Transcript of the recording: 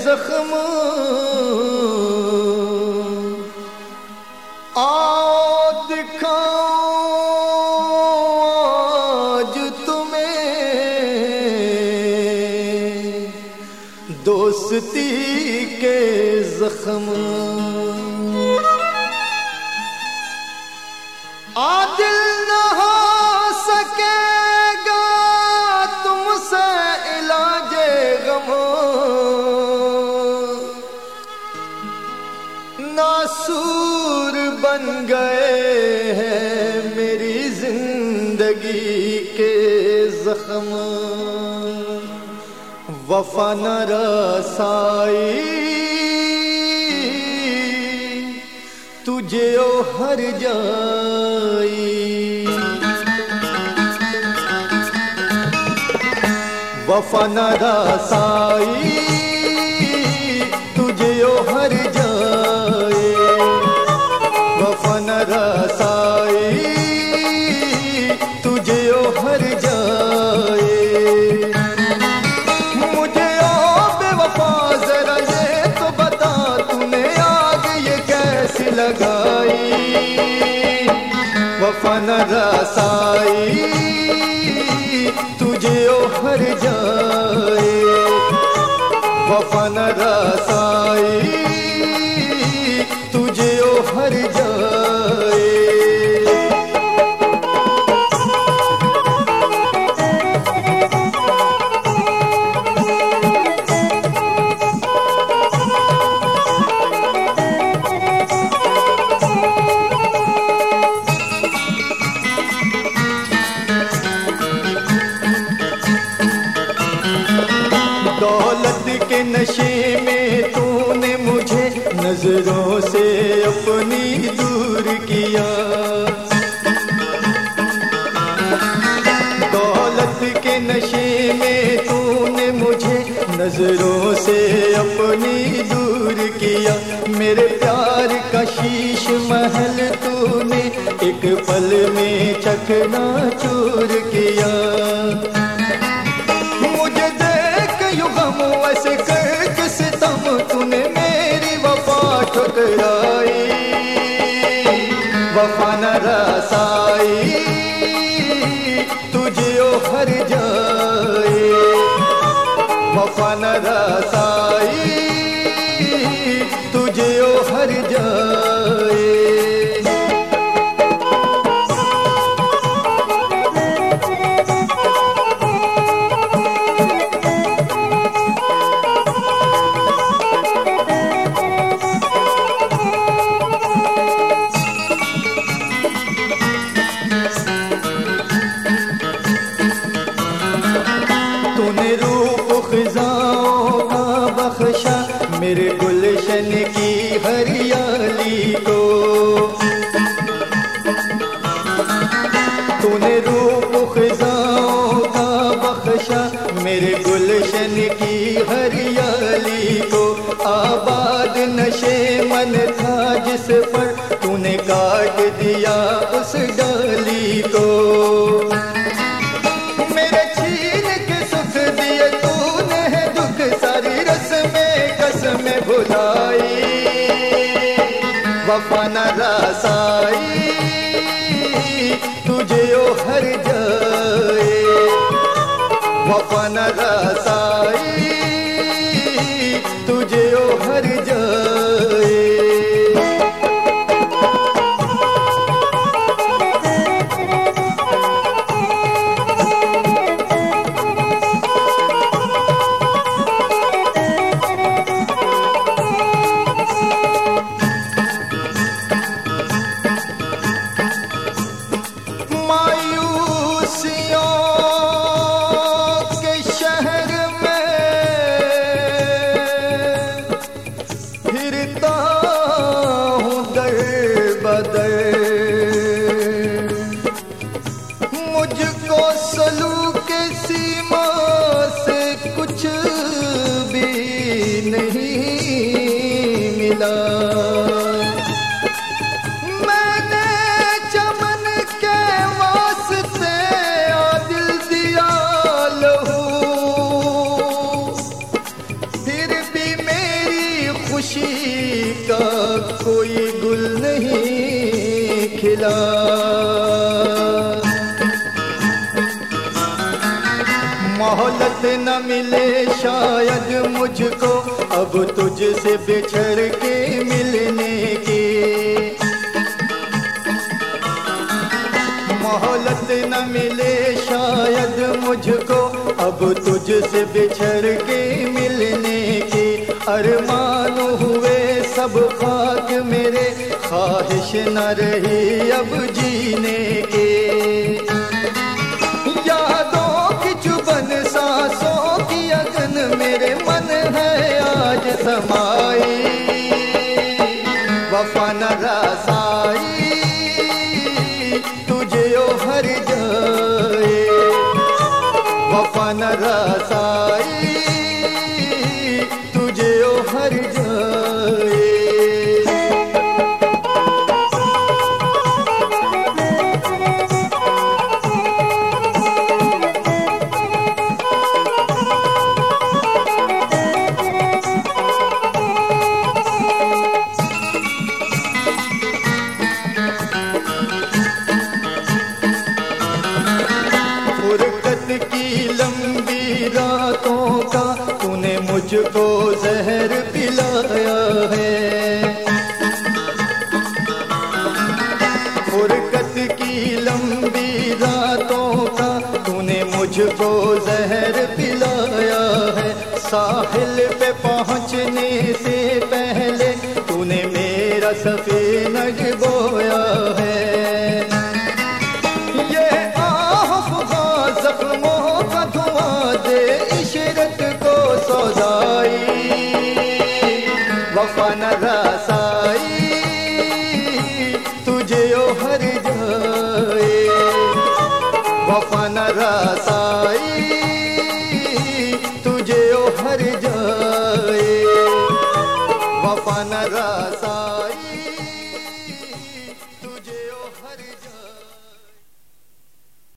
जख्म आओ दिखाऊं आज तुम्हें दोस्ती के जख्म। आदिल न हो सकेगा तुमसे इलाजे गम, नासूर बन गए हैं मेरी जिंदगी के जख्म। वफा न रसाई तुझे ओ हर जाई, वफा न रसाई तुझे ओ हर जाए, वफा न रसाई तुझे ओ हर जाए। मुझे ओ बेवफा जरा ये तो बता तूने आग ये कैसी लगाई, वफा न रसाई तुझे ओ हर जाए, वफा न रसाई तुझे ओ हर जाए। दौलत के नशे में तूने मुझे नजरों से अपनी दूर किया, दौलत के नशे में तूने मुझे नजरों से अपनी दूर किया। मेरे प्यार का शीश महल तूने एक पल में चकनाचूर किया। मुझे देख युगम ऐसे करके सितम तूने मेरी वफा ठुकराई, वफा न रसाई तुझे ओ हर जाए, वफा न रसाई तुझे ओ हर जाए। तूने रूप खिजाओं का बख्शा मेरे गुलशन की हरियाली को, तूने रूप खिजाओं का बख्शा मेरे गुलशन की हरियाली को। आबाद नशे मन था जिस पर तूने काट दिया उस डाली को। मेरे छीन के सुख दिए तूने है दुख सारी रस्में कसमें भुलाई, वफा न रसाई तुझे ओ हर जाए, वफा न रसाई तुझे ओ हर जाए। मुझको सलूक के सीमा से कुछ भी नहीं मिला। मैंने चमन के वास्ते दिल दिया लहू, फिर भी मेरे खुशी का कोई गुल नहीं खिला। मोहलत न मिले शायद मुझको अब तुझसे बिछड़ के मिलने की। मोहलत न मिले शायद मुझको अब तुझसे बिछड़ के मिलने की। अरमान हुए सब खाक मेरे, ख्वाहिश न रही अब जीने के। यादों की चुभन सांसों की अगन मेरे मन है आज समाई। वफा न रसाई तुझे ओ हर जाए। वफा न रसाई तुझे ओ हर जाए। की लंबी रातों का तूने मुझको जहर पिलाया है। फुरकत की लंबी रातों का तूने मुझको जहर पिलाया है। साहिल पे पहुंचने से पहले तूने मेरा सफीना डुबोया है। जख्मों का धुआं दे इशरत को सौदाई। वफा न रसाई तुझे ओ हर जाए। वफा न रसाई तुझे ओ हर जाए। वफा न